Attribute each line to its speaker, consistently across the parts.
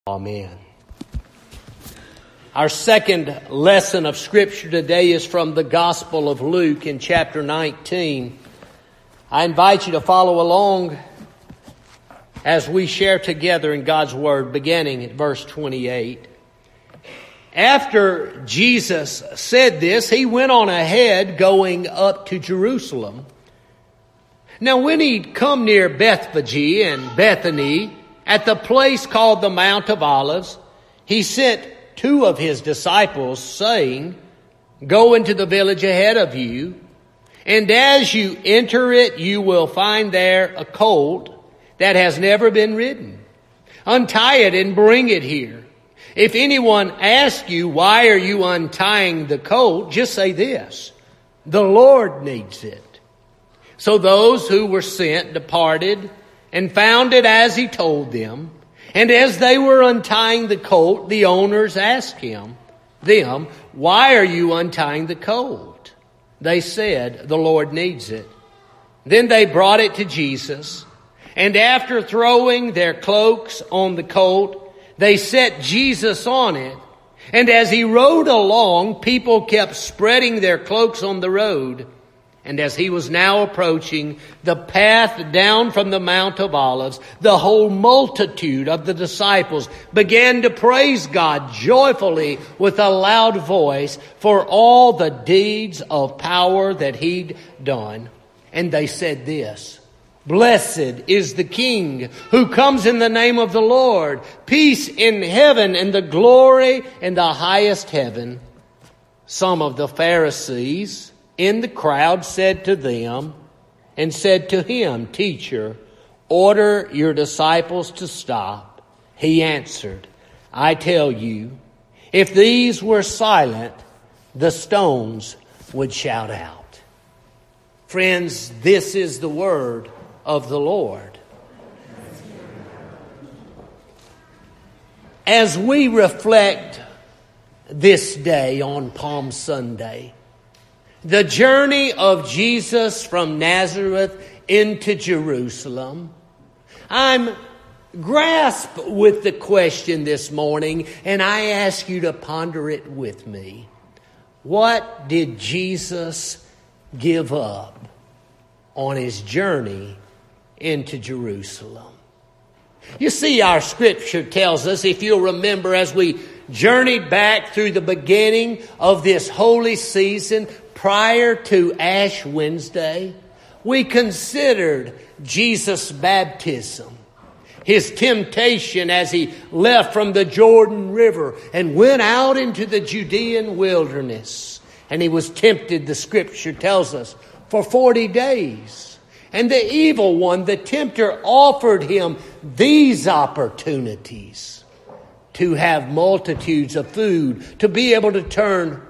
Speaker 1: Amen. Our second lesson of Scripture today is from the Gospel of Luke in chapter 19. I invite you to follow along as we share together in God's Word, beginning at verse 28. After Jesus said this, he went on ahead going up to Jerusalem. Now when he'd come near Bethphage and Bethany, at the place called the Mount of Olives, he sent two of his disciples, saying, "Go into the village ahead of you, and as you enter it, you will find there a colt that has never been ridden. Untie it and bring it here. If anyone asks you, 'Why are you untying the colt?' just say this, 'The Lord needs it.'" So those who were sent departed and found it as he told them. And as they were untying the colt, the owners asked them, "Why are you untying the colt?" They said, "The Lord needs it." Then they brought it to Jesus, and after throwing their cloaks on the colt, they set Jesus on it. And as he rode along, people kept spreading their cloaks on the road. And as he was now approaching the path down from the Mount of Olives, the whole multitude of the disciples began to praise God joyfully with a loud voice for all the deeds of power that he'd done. And they said this, "Blessed is the King who comes in the name of the Lord. Peace in heaven and the glory in the highest heaven." Some of the Pharisees in the crowd said to them and said to him, "Teacher, order your disciples to stop." He answered, "I tell you, if these were silent, the stones would shout out." Friends, this is the word of the Lord. As we reflect this day on Palm Sunday, the journey of Jesus from Nazareth into Jerusalem, I'm grasped with the question this morning, and I ask you to ponder it with me. What did Jesus give up on his journey into Jerusalem? You see, our Scripture tells us, if you'll remember, as we journeyed back through the beginning of this holy season, prior to Ash Wednesday, we considered Jesus' baptism, his temptation as he left from the Jordan River and went out into the Judean wilderness. And he was tempted, the Scripture tells us, for 40 days. And the evil one, the tempter, offered him these opportunities to have multitudes of food, to be able to turn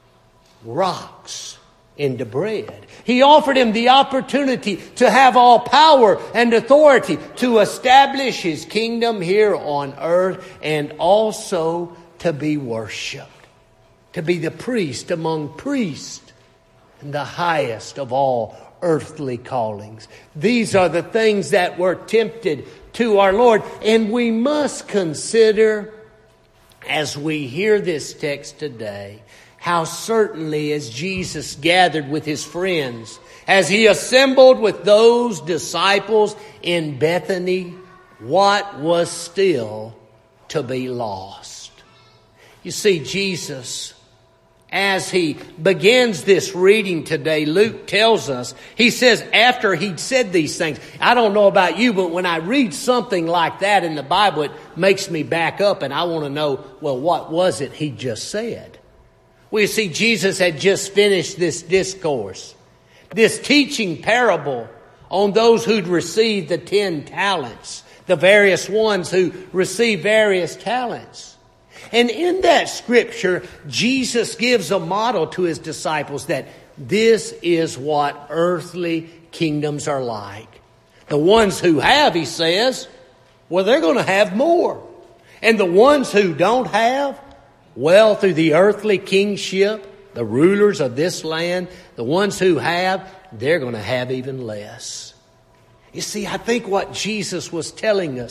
Speaker 1: rocks into bread. He offered him the opportunity to have all power and authority to establish his kingdom here on earth, and also to be worshipped, to be the priest among priests and the highest of all earthly callings. These are the things that were tempted to our Lord, and we must consider, as we hear this text today, how certainly as Jesus gathered with his friends, as he assembled with those disciples in Bethany, what was still to be lost? You see, Jesus, as he begins this reading today, Luke tells us, he says after he'd said these things, I don't know about you, but when I read something like that in the Bible, it makes me back up and I want to know, well, what was it he just said? We see Jesus had just finished this discourse, this teaching parable on those who'd received the 10 talents, the various ones who received various talents. And in that Scripture, Jesus gives a model to his disciples that this is what earthly kingdoms are like. The ones who have, he says, well, they're going to have more. And the ones who don't have, well, through the earthly kingship, the rulers of this land, the ones who have, they're going to have even less. You see, I think what Jesus was telling us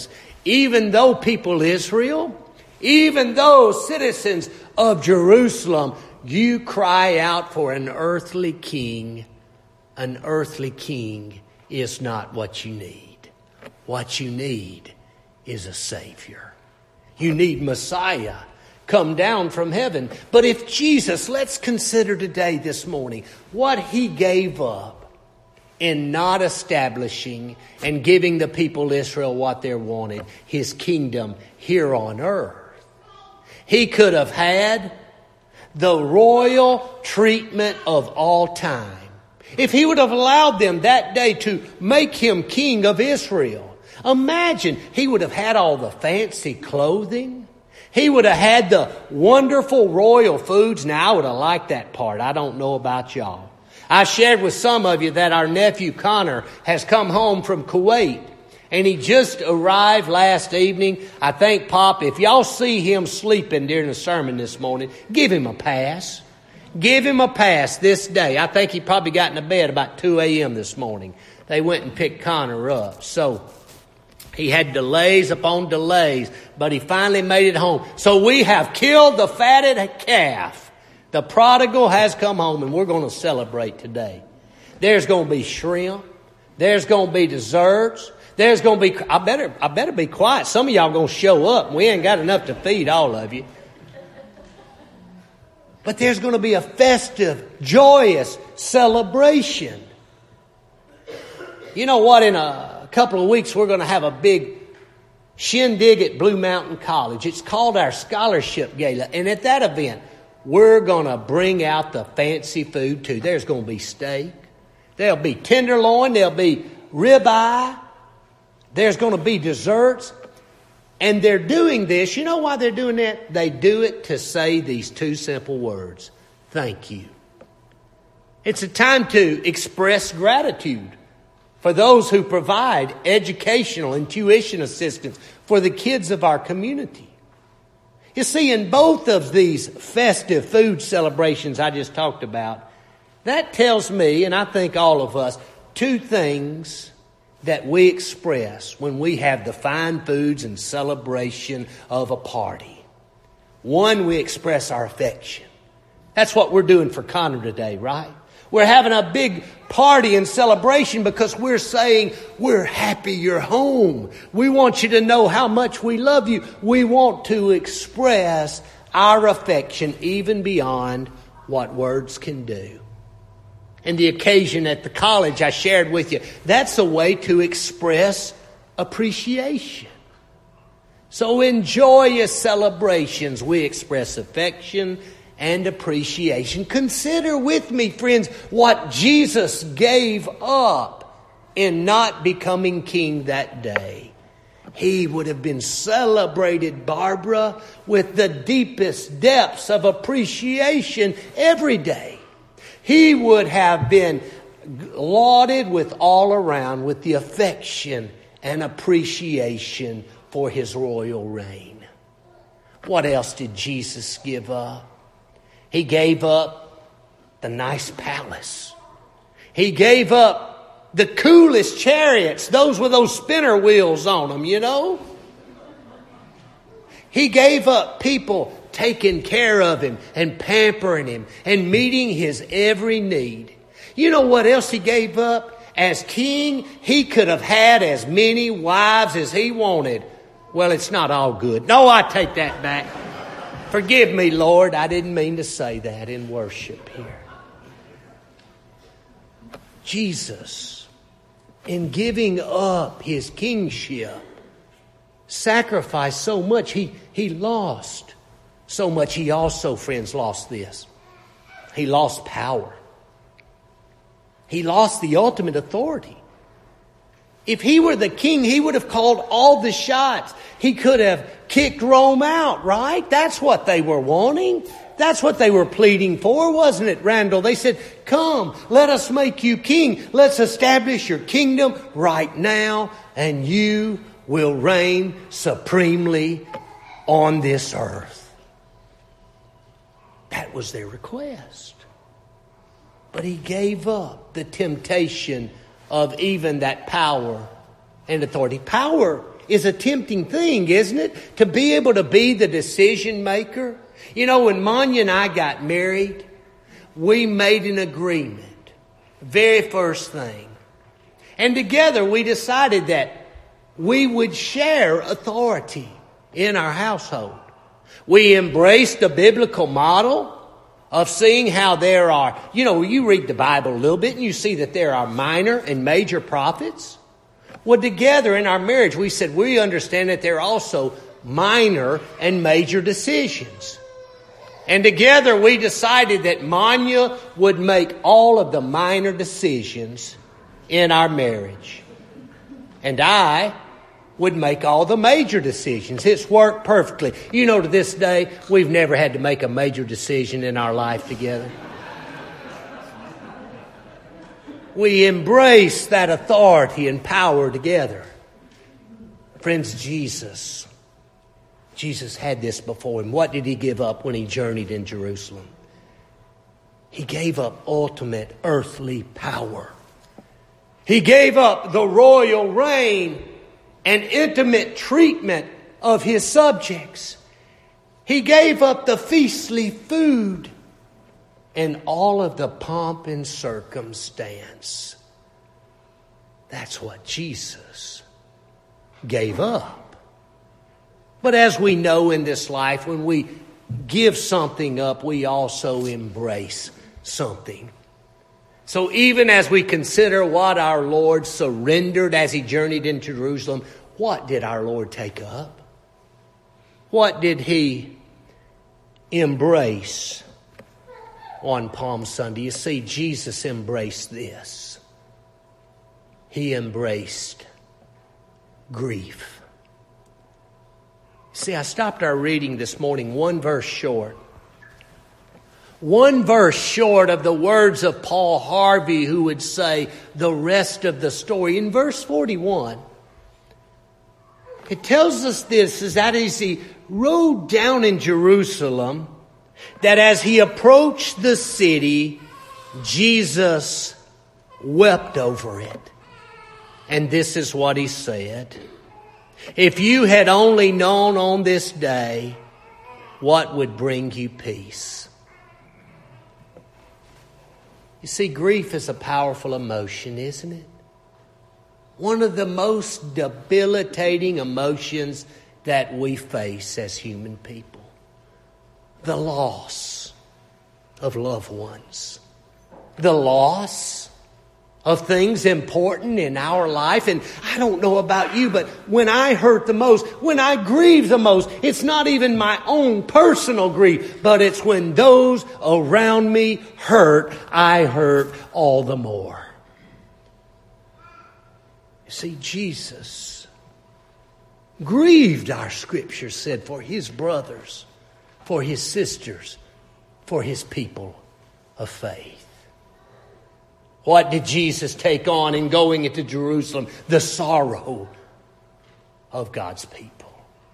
Speaker 1: even though people Israel, even though citizens of Jerusalem, you cry out for an earthly king. An earthly king is not what you need. What you need is a Savior. You need Messiah come down from heaven. But if Jesus, let's consider today, this morning, what He gave up in not establishing and giving the people Israel what they wanted, His kingdom here on earth. He could have had the royal treatment of all time. If He would have allowed them that day to make Him king of Israel, imagine He would have had all the fancy clothing. He would have had the wonderful royal foods. Now, I would have liked that part. I don't know about y'all. I shared with some of you that our nephew Connor has come home from Kuwait. And he just arrived last evening. I think, Pop, if y'all see him sleeping during the sermon this morning, give him a pass. Give him a pass this day. I think he probably got into bed about 2 a.m. this morning. They went and picked Connor up. So he had delays upon delays, but he finally made it home. So we have killed the fatted calf. The prodigal has come home, and we're going to celebrate today. There's going to be shrimp. There's going to be desserts. There's going to be, I better be quiet. Some of y'all going to show up. We ain't got enough to feed all of you. But there's going to be a festive, joyous celebration. You know what? In a couple of weeks, we're going to have a big shindig at Blue Mountain College. It's called our Scholarship Gala. And at that event, we're going to bring out the fancy food too. There's going to be steak. There'll be tenderloin. There'll be ribeye. There's going to be desserts. And they're doing this. You know why they're doing that? They do it to say these two simple words. Thank you. It's a time to express gratitude for those who provide educational and tuition assistance for the kids of our community. You see, in both of these festive food celebrations I just talked about, that tells me, and I think all of us, two things that we express when we have the fine foods and celebration of a party. One, we express our affection. That's what we're doing for Connor today, right? We're having a big party and celebration because we're saying we're happy you're home. We want you to know how much we love you. We want to express our affection even beyond what words can do. And the occasion at the college I shared with you, that's a way to express appreciation. So in joyous celebrations, we express affection and appreciation. Consider with me, friends, what Jesus gave up in not becoming king that day. He would have been celebrated, Barbara, with the deepest depths of appreciation every day. He would have been lauded with all around with the affection and appreciation for His royal reign. What else did Jesus give up? He gave up the nice palace. He gave up the coolest chariots, those with those spinner wheels on them, you know. He gave up people taking care of Him and pampering Him and meeting His every need. You know what else He gave up? As king, He could have had as many wives as He wanted. Well, it's not all good. No, I take that back. Forgive me, Lord. I didn't mean to say that in worship here. Jesus, in giving up His kingship, sacrificed so much. He lost so much. He also, friends, lost this. He lost power. He lost the ultimate authority. If He were the king, He would have called all the shots. He could have kicked Rome out, right? That's what they were wanting. That's what they were pleading for, wasn't it, Randall? They said, come, let us make you king. Let's establish your kingdom right now, and you will reign supremely on this earth. That was their request. But He gave up the temptation of even that power and authority. Power is a tempting thing, isn't it? To be able to be the decision maker. You know, when Manya and I got married, we made an agreement. Very first thing. And together we decided that we would share authority in our household. We embraced the biblical model of seeing how there are, you read the Bible a little bit and you see that there are minor and major prophets. Well, together in our marriage, we said we understand that there are also minor and major decisions. And together we decided that Manya would make all of the minor decisions in our marriage. And I would make all the major decisions. It's worked perfectly. To this day, we've never had to make a major decision in our life together. We embrace that authority and power together. Friends, Jesus had this before him. What did he give up when he journeyed in Jerusalem? He gave up ultimate earthly power. He gave up the royal reign and intimate treatment of his subjects. He gave up the feastly food and all of the pomp and circumstance. That's what Jesus gave up. But as we know in this life, when we give something up, we also embrace something. So even as we consider what our Lord surrendered as he journeyed into Jerusalem, what did our Lord take up? What did he embrace on Palm Sunday? You see, Jesus embraced this. He embraced grief. See, I stopped our reading this morning one verse short. One verse short of the words of Paul Harvey, who would say the rest of the story. In verse 41, it tells us this, is that as he rode down in Jerusalem, that as he approached the city, Jesus wept over it. And this is what he said. If you had only known on this day what would bring you peace. You see, grief is a powerful emotion, isn't it? One of the most debilitating emotions that we face as human people. The loss of loved ones. The loss of things important in our life. And I don't know about you, but when I hurt the most, when I grieve the most, it's not even my own personal grief, but it's when those around me hurt, I hurt all the more. You see, Jesus grieved, our scripture said, for his brothers, for his sisters, for his people of faith. What did Jesus take on in going into Jerusalem? The sorrow of God's people.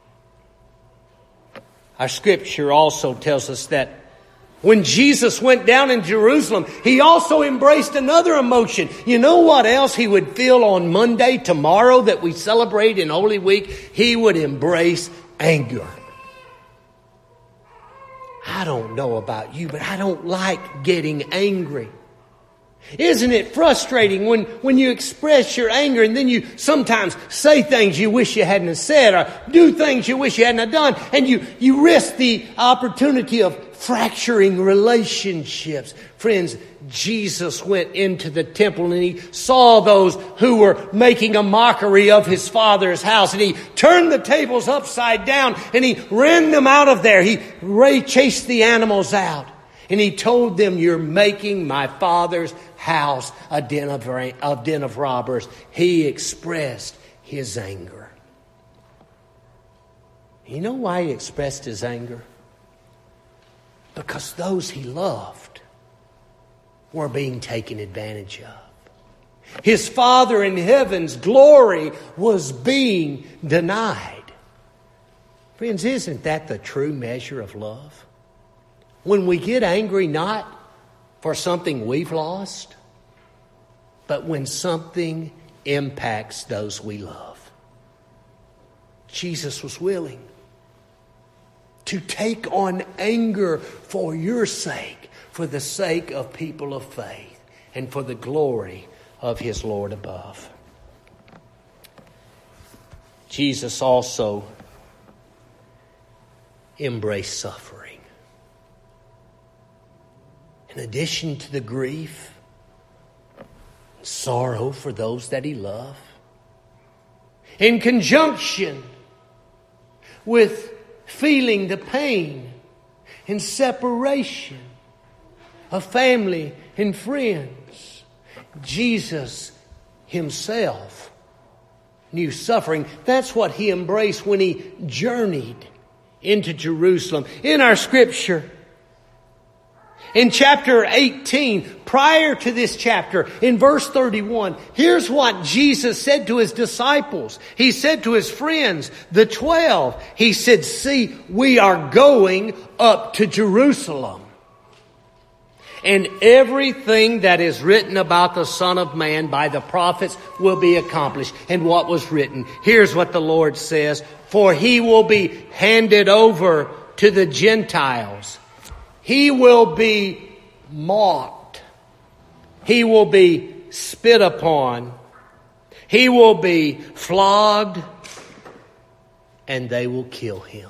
Speaker 1: Our scripture also tells us that when Jesus went down in Jerusalem, he also embraced another emotion. You know what else he would feel on Monday, tomorrow, that we celebrate in Holy Week? He would embrace anger. I don't know about you, but I don't like getting angry. Isn't it frustrating when you express your anger and then you sometimes say things you wish you hadn't said or do things you wish you hadn't done, and you risk the opportunity of fracturing relationships. Friends, Jesus went into the temple and he saw those who were making a mockery of his Father's house, and he turned the tables upside down and he ran them out of there. He chased the animals out. And he told them, you're making my Father's house a den of robbers. He expressed his anger. You know why he expressed his anger? Because those he loved were being taken advantage of. His Father in heaven's glory was being denied. Friends, isn't that the true measure of love? When we get angry not for something we've lost, but when something impacts those we love. Jesus was willing to take on anger for your sake, for the sake of people of faith, and for the glory of his Lord above. Jesus also embraced suffering. In addition to the grief, sorrow for those that he loved, in conjunction with feeling the pain and separation of family and friends, Jesus himself knew suffering. That's what he embraced when he journeyed into Jerusalem. In our scripture, in chapter 18, prior to this chapter, in verse 31, here's what Jesus said to his disciples. He said to his friends, the 12, he said, "See, we are going up to Jerusalem. And everything that is written about the Son of Man by the prophets will be accomplished." And what was written? Here's what the Lord says. "For he will be handed over to the Gentiles. He will be mocked. He will be spit upon. He will be flogged. And they will kill him."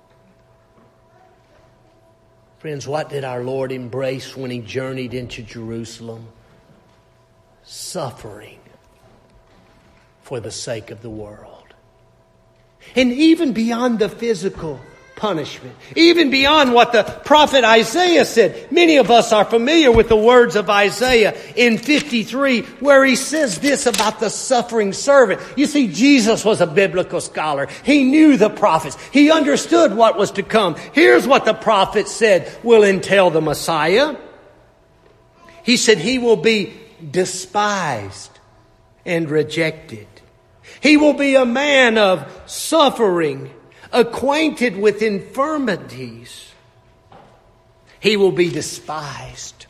Speaker 1: Friends, what did our Lord embrace when he journeyed into Jerusalem? Suffering for the sake of the world. And even beyond the physical punishment, even beyond what the prophet Isaiah said. Many of us are familiar with the words of Isaiah in 53, where he says this about the suffering servant. You see, Jesus was a biblical scholar. He knew the prophets. He understood what was to come. Here's what the prophet said will entail the Messiah. He said he will be despised and rejected. He will be a man of suffering, acquainted with infirmities. He will be despised.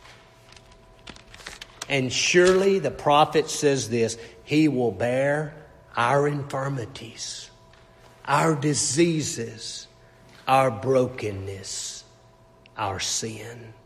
Speaker 1: And surely the prophet says this, he will bear our infirmities, our diseases, our brokenness, our sin.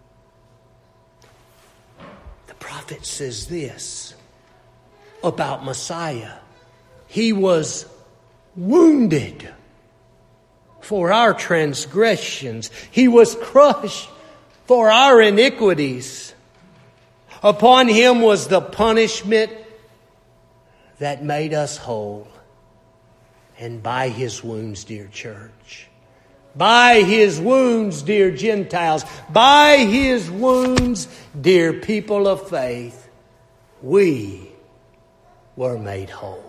Speaker 1: The prophet says this about Messiah. He was wounded for our transgressions. He was crushed for our iniquities. Upon him was the punishment that made us whole. And by his wounds, dear church, by his wounds, dear Gentiles, by his wounds, dear people of faith, we were made whole.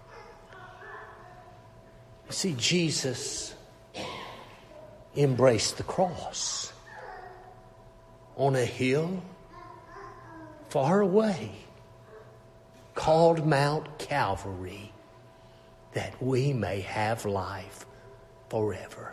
Speaker 1: See, Jesus embraced the cross on a hill far away called Mount Calvary, that we may have life forever.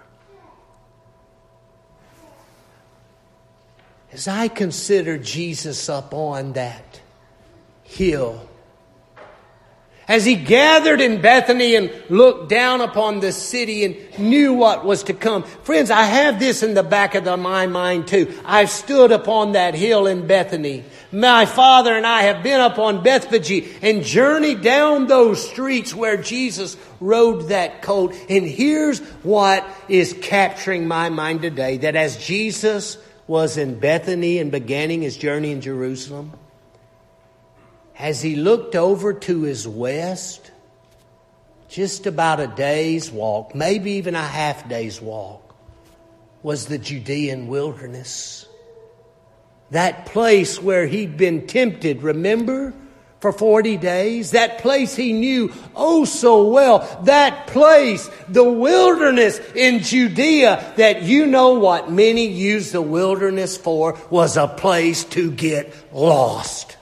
Speaker 1: As I consider Jesus up on that hill, as he gathered in Bethany and looked down upon the city and knew what was to come. Friends, I have this in the back of my mind too. I've stood upon that hill in Bethany. My father and I have been up on Bethphage and journeyed down those streets where Jesus rode that colt. And here's what is capturing my mind today. That as Jesus was in Bethany and beginning his journey in Jerusalem, as he looked over to his west, just about a day's walk, maybe even a half day's walk, was the Judean wilderness. That place where he'd been tempted, remember, for 40 days. That place he knew oh so well. That place, the wilderness in Judea, that you know what many use the wilderness for, was a place to get lost.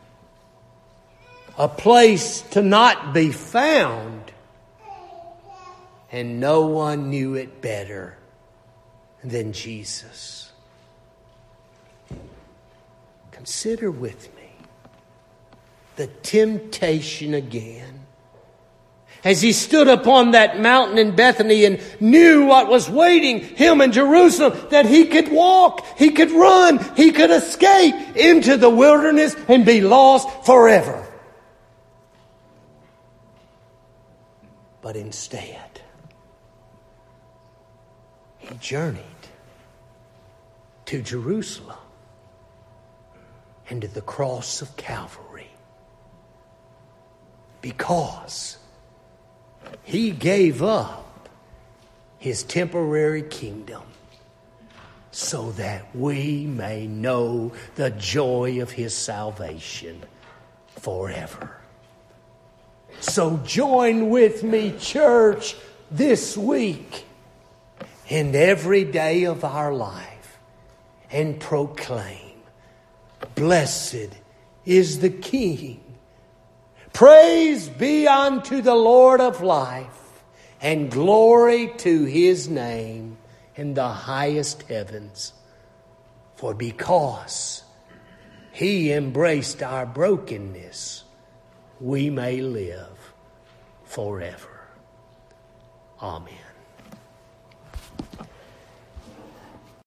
Speaker 1: A place to not be found. And no one knew it better than Jesus. Consider with me the temptation again. as he stood upon that mountain in Bethany and knew what was waiting him in Jerusalem, that he could walk, he could run, he could escape into the wilderness and be lost forever. But instead, he journeyed to Jerusalem and to the cross of Calvary, because he gave up his temporary kingdom so that we may know the joy of his salvation forever. So join with me, church, this week and every day of our life and proclaim, blessed is the King. Praise be unto the Lord of life, and glory to his name in the highest heavens. For because he embraced our brokenness, we may live forever. Amen.